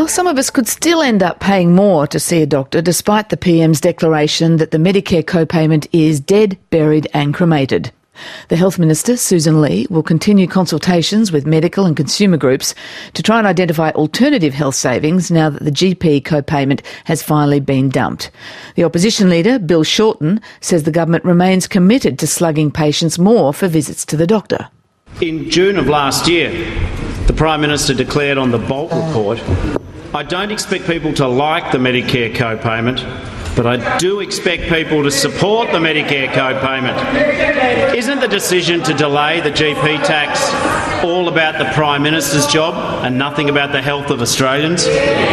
some of us could still end up paying more to see a doctor despite the PM's declaration that the Medicare copayment is dead, buried and cremated. The Health Minister, Susan Lee, will continue consultations with medical and consumer groups to try and identify alternative health savings now that the GP copayment has finally been dumped. The opposition leader, Bill Shorten, says the government remains committed to slugging patients more for visits to the doctor. In June of last year, the Prime Minister declared on the Bolt report, "I don't expect people to like the Medicare copayment, but I do expect people to support the Medicare copayment." Isn't the decision to delay the GP tax all about the Prime Minister's job and nothing about the health of Australians?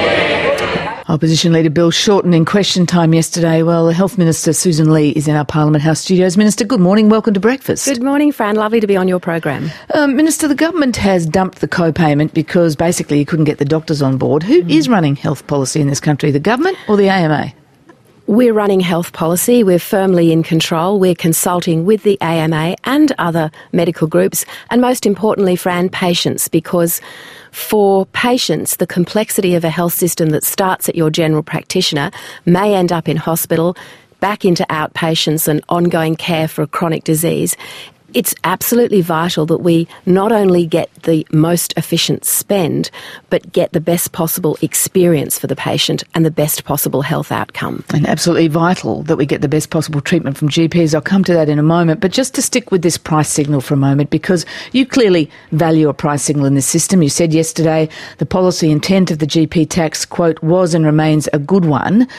Opposition Leader Bill Shorten in Question Time yesterday. Well, the Health Minister Susan Lee is in our Parliament House studios. Minister, good morning. Welcome to breakfast. Good morning, Fran. Lovely to be on your program. Minister, the government has dumped the copayment because basically you couldn't get the doctors on board. Who is running health policy in this country, the government or the AMA? We're running health policy. We're firmly in control. We're consulting with the AMA and other medical groups, and most importantly, Fran, patients, because for patients, the complexity of a health system that starts at your general practitioner may end up in hospital, back into outpatients and ongoing care for a chronic disease. It's absolutely vital that we not only get the most efficient spend, but get the best possible experience for the patient and the best possible health outcome. And absolutely vital that we get the best possible treatment from GPs. I'll come to that in a moment. But just to stick with this price signal for a moment, because you clearly value a price signal in this system. You said yesterday the policy intent of the GP tax, quote, was and remains a good one.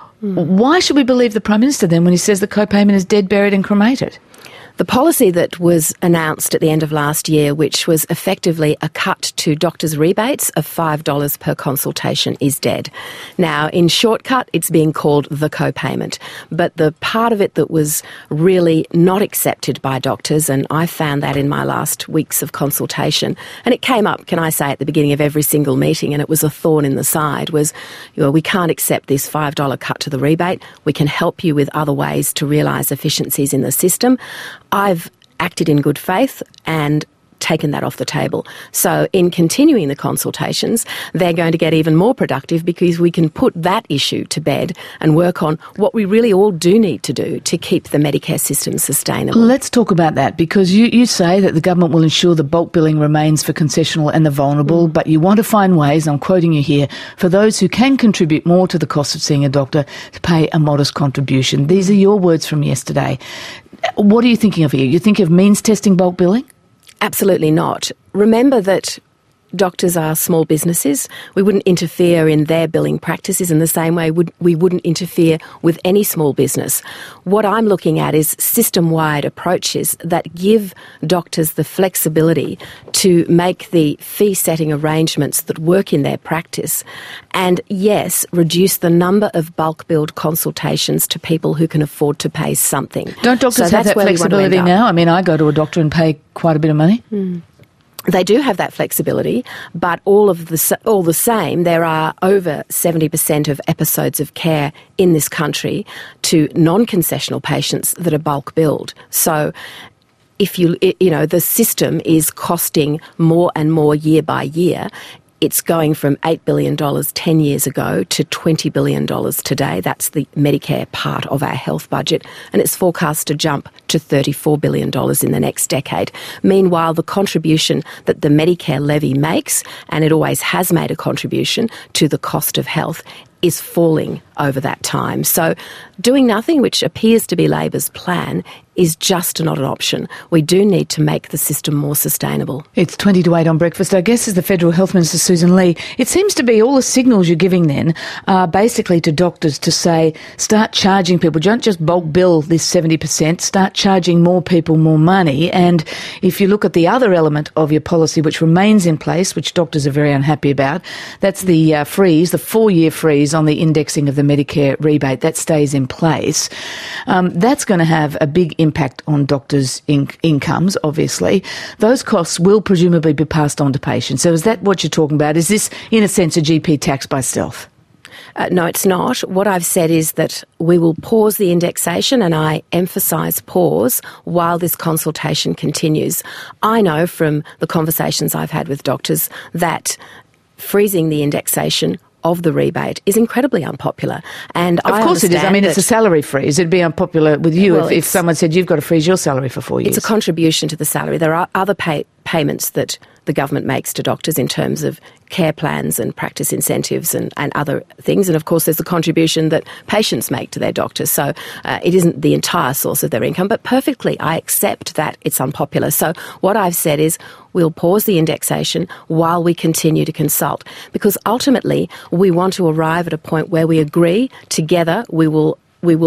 Why should we believe the Prime Minister then when he says the copayment is dead, buried and cremated? The policy that was announced at the end of last year, which was effectively a cut to doctors' rebates of $5 per consultation, is dead. Now, in shortcut, it's being called the copayment. But the part of it that was really not accepted by doctors, and I found that in my last weeks of consultation, and it came up, can I say, at the beginning of every single meeting, and it was a thorn in the side, was, we can't accept this $5 cut to the rebate. We can help you with other ways to realise efficiencies in the system. I've acted in good faith and taken that off the table. So in continuing the consultations, they're going to get even more productive because we can put that issue to bed and work on what we really all do need to do to keep the Medicare system sustainable. Let's talk about that, because you say that the government will ensure the bulk billing remains for concessional and the vulnerable, but you want to find ways, I'm quoting you here, for those who can contribute more to the cost of seeing a doctor to pay a modest contribution. These are your words from yesterday. What are you thinking of here? You think of means testing bulk billing? Absolutely not. Remember that doctors are small businesses. We wouldn't interfere in their billing practices in the same way we wouldn't interfere with any small business. What I'm looking at is system-wide approaches that give doctors the flexibility to make the fee-setting arrangements that work in their practice and, yes, reduce the number of bulk billed consultations to people who can afford to pay something. Don't doctors have that flexibility now? I mean, I go to a doctor and pay quite a bit of money. They do have that flexibility, but all the same, there are over 70% of episodes of care in this country to non-concessional patients that are bulk billed. So if the system is costing more and more year by year. It's going from $8 billion 10 years ago to $20 billion today. That's the Medicare part of our health budget, and it's forecast to jump to $34 billion in the next decade. Meanwhile, the contribution that the Medicare levy makes, and it always has made a contribution to the cost of health, is falling over that time. So doing nothing, which appears to be Labor's plan, is just not an option. We do need to make the system more sustainable. It's 20 to 8 on breakfast. I guess as the Federal Health Minister, Susan Lee, it seems to be all the signals you're giving then are basically to doctors to say, start charging people. Don't just bulk bill this 70%, start charging more people more money. And if you look at the other element of your policy, which remains in place, which doctors are very unhappy about, that's the freeze, the 4-year freeze on the indexing of the Medicare rebate. That stays in place. That's going to have a big impact on doctors' incomes, obviously. Those costs will presumably be passed on to patients. So is that what you're talking about? Is this, in a sense, a GP tax by stealth? No, it's not. What I've said is that we will pause the indexation, and I emphasise pause while this consultation continues. I know from the conversations I've had with doctors that freezing the indexation of the rebate is incredibly unpopular. And of course it is. I mean, it's a salary freeze. It'd be unpopular with you if someone said you've got to freeze your salary for 4 years. It's a contribution to the salary. There are other payments that the government makes to doctors in terms of care plans and practice incentives and other things. And of course, there's the contribution that patients make to their doctors. So it isn't the entire source of their income, but perfectly, I accept that it's unpopular. So what I've said is we'll pause the indexation while we continue to consult, because ultimately we want to arrive at a point where we agree together we will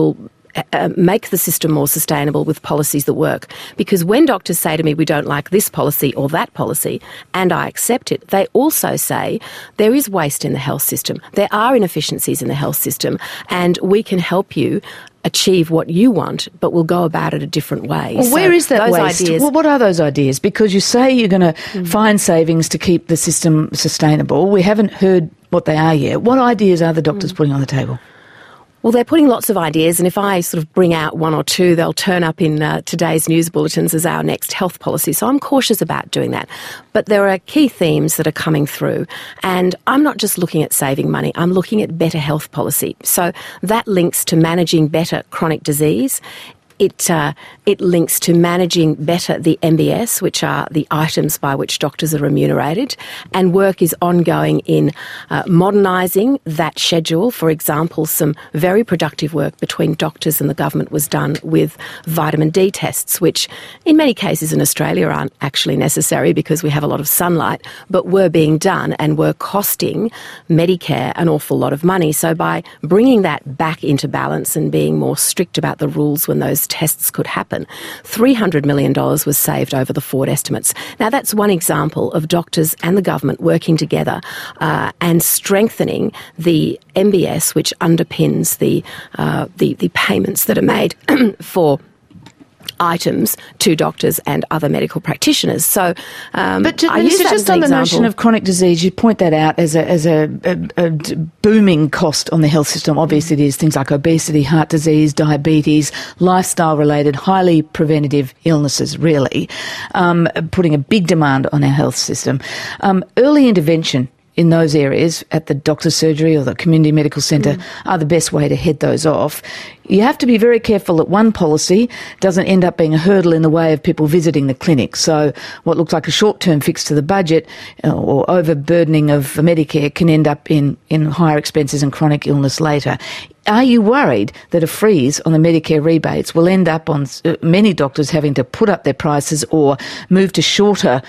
make the system more sustainable with policies that work. Because when doctors say to me, we don't like this policy or that policy, and I accept it, they also say there is waste in the health system, there are inefficiencies in the health system, and we can help you achieve what you want, but we'll go about it a different way. Well, where is that waste? Well, what are those ideas? Because you say you're going to find savings to keep the system sustainable. We haven't heard what they are yet. What ideas are the doctors putting on the table? Well, they're putting lots of ideas, and if I sort of bring out one or two, they'll turn up in today's news bulletins as our next health policy. So I'm cautious about doing that. But there are key themes that are coming through, and I'm not just looking at saving money, I'm looking at better health policy. So that links to managing better chronic disease. It links to managing better the MBS, which are the items by which doctors are remunerated, and work is ongoing in modernising that schedule. For example, some very productive work between doctors and the government was done with vitamin D tests, which in many cases in Australia aren't actually necessary because we have a lot of sunlight, but were being done and were costing Medicare an awful lot of money. So by bringing that back into balance and being more strict about the rules when those tests could happen, $300 million was saved over the forward estimates. Now, that's one example of doctors and the government working together and strengthening the MBS, which underpins the payments that are made for items to doctors and other medical practitioners. So, but just on the notion of chronic disease, you point that out as a booming cost on the health system. Obviously, it is things like obesity, heart disease, diabetes, lifestyle-related, highly preventative illnesses. Really, putting a big demand on our health system. Early intervention in those areas at the doctor's surgery or the community medical centre are the best way to head those off. You have to be very careful that one policy doesn't end up being a hurdle in the way of people visiting the clinic. So what looks like a short-term fix to the budget or overburdening of Medicare can end up in higher expenses and chronic illness later. Are you worried that a freeze on the Medicare rebates will end up on many doctors having to put up their prices or move to shorter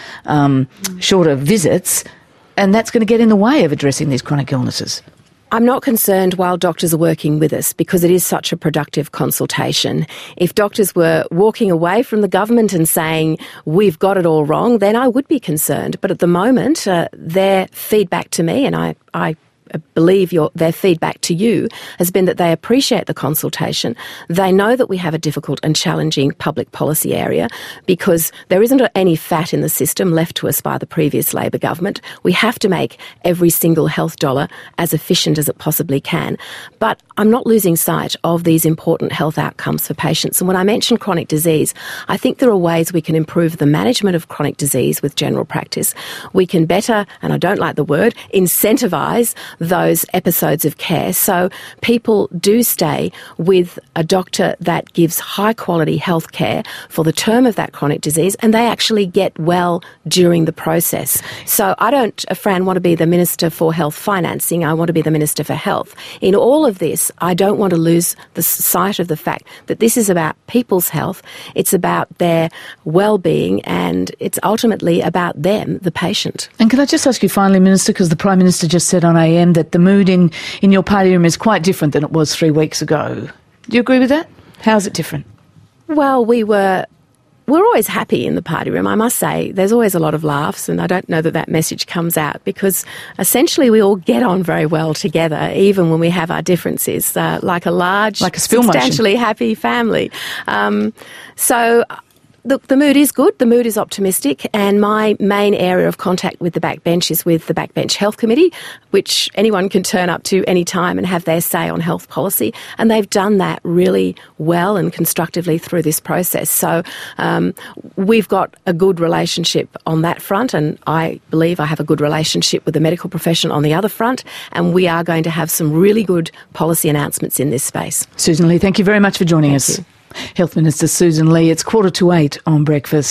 visits, and that's going to get in the way of addressing these chronic illnesses? I'm not concerned while doctors are working with us because it is such a productive consultation. If doctors were walking away from the government and saying, we've got it all wrong, then I would be concerned. But at the moment, their feedback to me, and I believe their feedback to you, has been that they appreciate the consultation. They know that we have a difficult and challenging public policy area because there isn't any fat in the system left to us by the previous Labor government. We have to make every single health dollar as efficient as it possibly can. But I'm not losing sight of these important health outcomes for patients. And when I mention chronic disease, I think there are ways we can improve the management of chronic disease with general practice. We can better, and I don't like the word, incentivise those episodes of care so people do stay with a doctor that gives high quality health care for the term of that chronic disease and they actually get well during the process. So I don't, Fran, want to be the Minister for Health Financing, I want to be the Minister for Health. In all of this, I don't want to lose the sight of the fact that this is about people's health, it's about their well-being, and it's ultimately about them, the patient. And can I just ask you finally, Minister, because the Prime Minister just said on AM that the mood in your party room is quite different than it was 3 weeks ago. Do you agree with that? How is it different? Well, we're always happy in the party room, I must say. There's always a lot of laughs, and I don't know that message comes out because essentially we all get on very well together, even when we have our differences, like a large, substantially happy family. So Look, the mood is good, the mood is optimistic, and my main area of contact with the backbench is with the Backbench Health Committee, which anyone can turn up to any time and have their say on health policy, and they've done that really well and constructively through this process. So we've got a good relationship on that front, and I believe I have a good relationship with the medical profession on the other front, and we are going to have some really good policy announcements in this space. Susan Lee, thank you very much for joining us. You. Health Minister Susan Lee, it's 7:45 on Breakfast.